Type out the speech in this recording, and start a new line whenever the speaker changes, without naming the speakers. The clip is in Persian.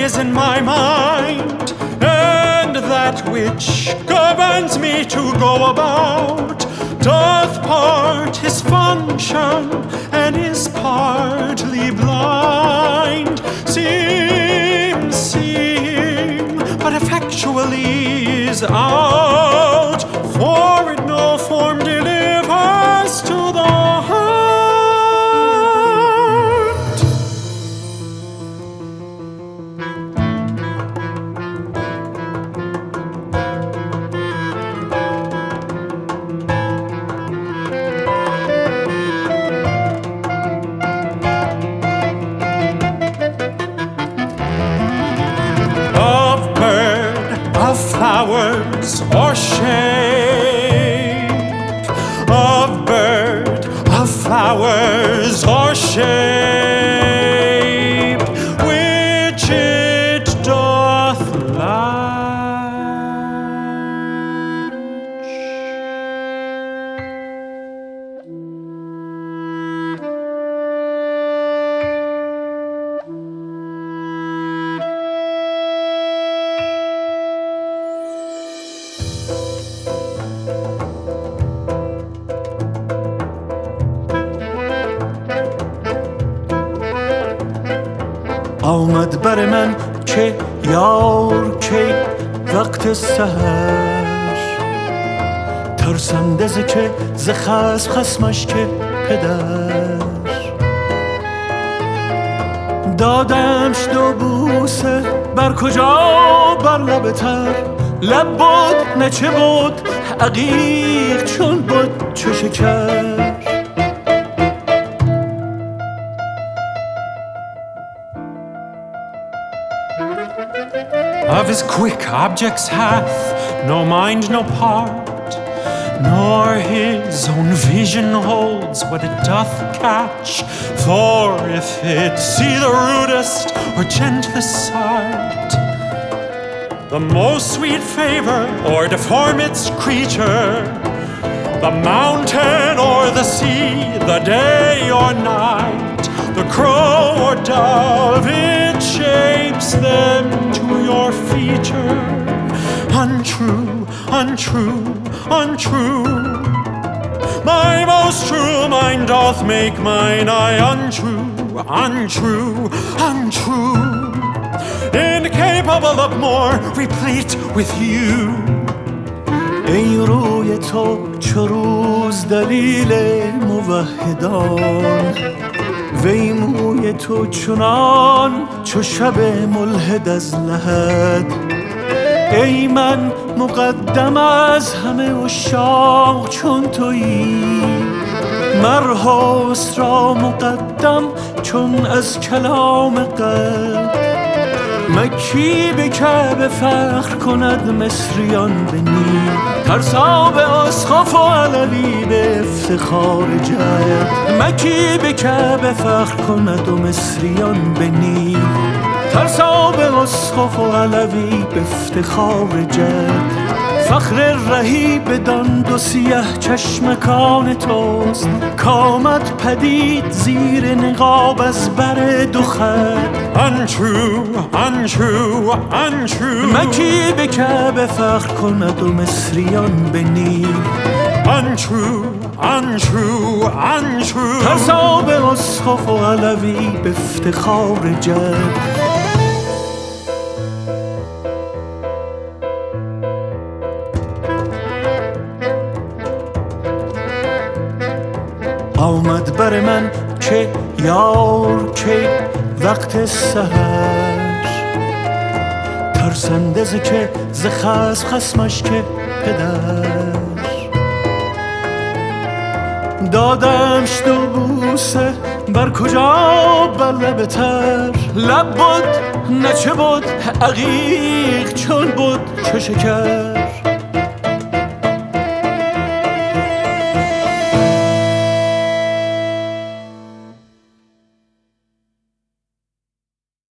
is in my mind, and that which governs me to go about doth part his function and is partly blind. Seems seeing, but effectually is out, for it no form delivers to the heart. Flowers or shape, of bird, of flowers or shape, which it doth latch.
آمد بر من که یار کی وقت سحر، ترسنده ز که ز خصم خصمش که پدر. دادمش دو بوسه بر کجا بر لب تر، لب بود نه چه بود عقیق چون بود چه شکر.
Of his quick objects hath no mind, no part, nor his own vision holds what it doth catch. For if it see the rudest or gentlest sight, the most sweet favor or deform its creature, the mountain or the sea, the day or night, the crow or dove, it shapes them to your feature. Untrue, untrue, untrue. My most true mind doth make mine eye untrue, untrue, untrue. Incapable of more, replete with you.
ای روی تو چو روز دلیل موحدان، وی موی تو چنان چو شب ملحد از لحد. ای من مقدم از همه عشاق چون تویی، مر حسن را مقدم چون از کلام قد. مکی به کعبه فخر کند مصریان به نیل، ترسا به اسقف و علوی به افتخار جد. مکی به کعبه فخر کند و مصریان به نیل، ترسا به اسقف و علوی به افتخار جد. فخر رهی بدان دو سیه چشمکان توست، کامد پدید زیر نقاب از بر دو خد.
Untrue, untrue, untrue.
مکی به کعبه فخر کند و مصریان به نیل،
Untrue, untrue, untrue.
ترسا به اسقف و علوی به افتخار جد. آمد بر من که یار کی وقت سحر، ترسنده ز که ز خصم خصمش که پدر. دادمش دو بوسه بر کجا بر لب تر، لب بود نه چه بود عقیق چون بود چه شکر.